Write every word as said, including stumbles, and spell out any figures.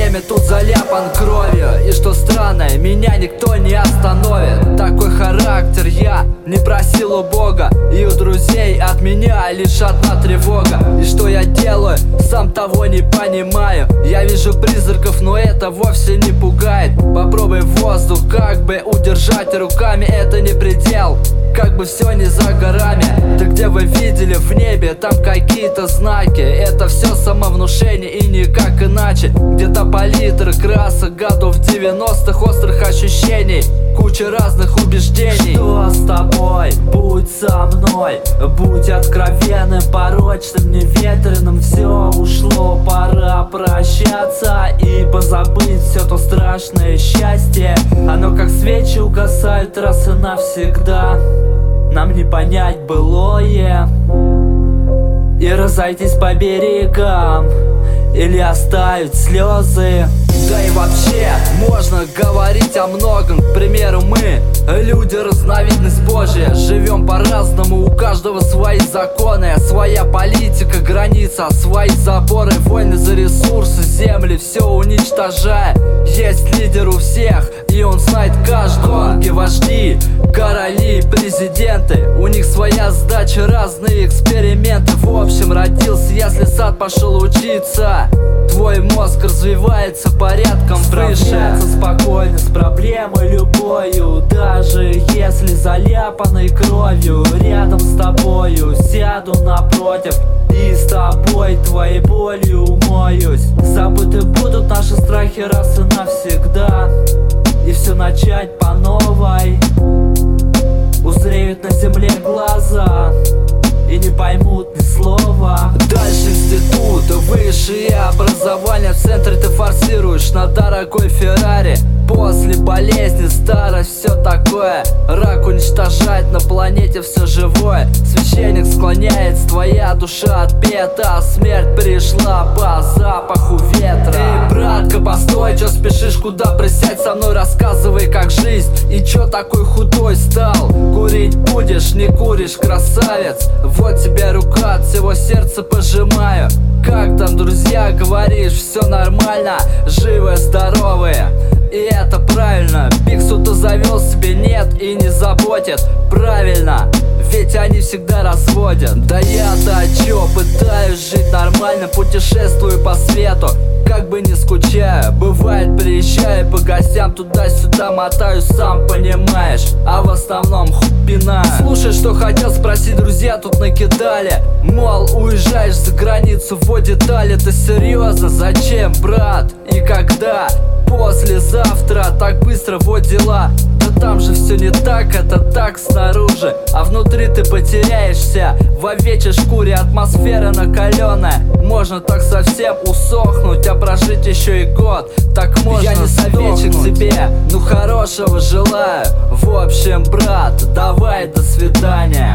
время тут заляпан кровью. И что странно, меня никто не остановит. Такой характер я не просил у Бога, и у друзей от меня лишь одна тревога. И что я делаю, сам того не понимаю. Я вижу призраков, но это вовсе не пугает. Попробуй воздух как бы удержать руками, это не предел, как бы все не за горами. Да где вы видели в небе там какие-то знаки? Это все самовнушение и никак иначе. Где-то палитра красок годов девяностых, острых ощущений, куча разных убеждений. Что с тобой? Будь со мной, будь откровенным, порочным, неветреным. Все ушло, пора прощаться и позабыть все то страшное счастье. Оно как свечи угасает раз и навсегда. Нам не понять былое и разойтись по берегам, или оставить слезы. Да и вообще, можно говорить о многом. К примеру, мы, люди, разновидность Божья. Живем по-разному, у каждого свои законы, своя политика, граница, свои заборы. Войны за ресурсы, земли, все уничтожая. Есть лидер у всех, и он знает каждого. И вожди, короли, президенты, у них своя задача, разные эксперименты. В общем, родился, если сад пошел учиться, твой мозг развивается порядком выше. Справляться спокойно с проблемой любою, даже если заляпанной кровью. Рядом с тобою сяду напротив и с тобой твоей болью умоюсь. Забыты будут наши страхи раз и навсегда, и все начать по новой. Узреют на земле глаза и не поймут ни слова. Дальше институт, высшее образование. В центре ты форсируешь на дорогой Феррари. После болезни, старость, все такое. Рак уничтожает на планете все живое. Священник склоняется, твоя душа отпета. Смерть пришла по запаху ветра. Эй, братка, постой, чё спешишь, куда? Присядь со мной, рассказывай, как жизнь. И чё такой худой стал? Курить будешь, не куришь, красавец. Вот тебе рука, от всего сердца пожимаю. Как там, друзья, говоришь, все нормально? Живые, здоровые, и это правильно. Пиксу-то завел себе, нет и не заботит. Правильно, ведь они всегда разводят. Да я-то чё, пытаюсь жить нормально, путешествую по свету, как бы не скучаю. Бывает, приезжаю по гостям, туда-сюда мотаюсь, сам понимаешь. А в основном хупина. Слушай, что хотел спросить, друзья тут накидали. Мол, уезжаешь за границу, вот детали. Это серьезно? Зачем, брат? И когда? Послезавтра, так быстро, вот дела. Да там же все не так, это так снаружи, а внутри ты потеряешься в овечьей шкуре. Атмосфера накаленная, можно так совсем усохнуть, а прожить еще и год. Так можно. Я не советчик тебе, ну хорошего желаю. В общем, брат, давай, до свидания.